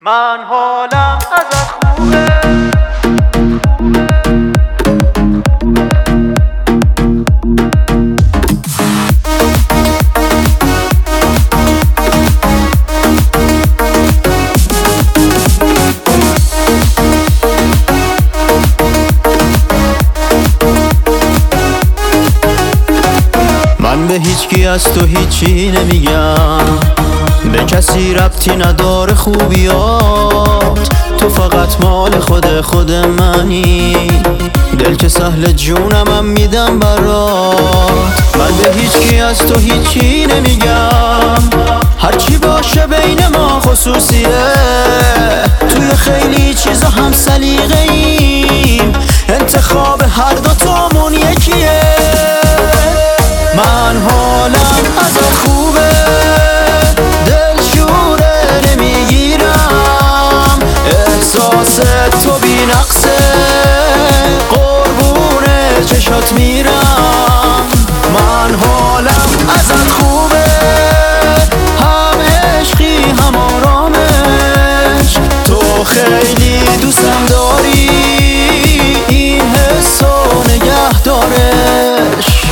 من حالم ازت خوبه. من به هیچکی از تو هیچی نمیگم، به کسی ربطی نداره خوبیات. تو فقط مال خود منی، دل که سهل جونمم میدم برات. من به هیچکی از تو هیچی نمیگم، هرچی باشه بین ما خصوصیه. توی خیلی چیزا هم سلیقه ایم، انتخاب هر دوتامون یکیه. من حالم ازت خوبه، دلشوره نمیگیرم، احساس تو بی نقصه، قربون چشات میرم. من حالم ازت خوبه، هم عشقی هم آرامش، تو خیلی دوستم داری، این حسو نگه دارش.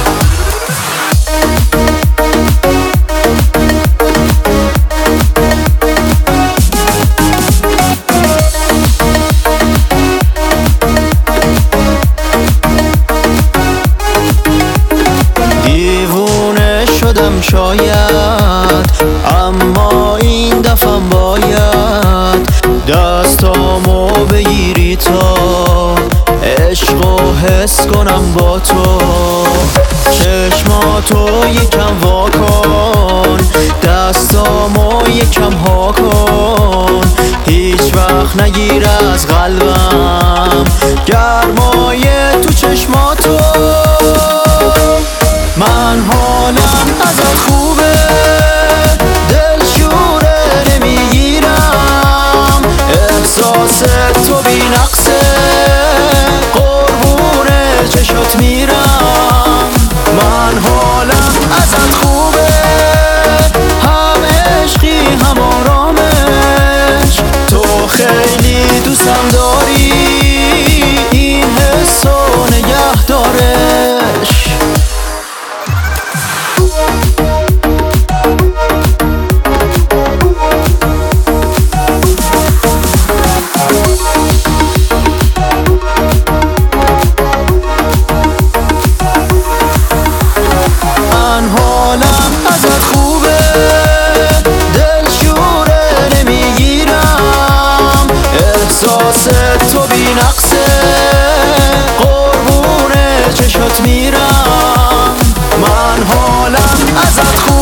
شاید اما این دفعم باید دستامو بگیری تا عشقو حس کنم با تو. چشماتو یکم وا کن، دستامو یکم ها کن، هیچ وقت نگیر از قلبم گرمای تو چشماتو. من حالم ازت خوبه، دلشوره نمیگیرم، احساس تو بی نقصه، قربون چشات میرم. من حالم ازت خوبه، هم عشقی هم آرامش، تو خیلی دوستم داری، این حسو نگه دارش. احساس تو بی نقصه، قربون چشات میرم. من حالم ازت خوبه.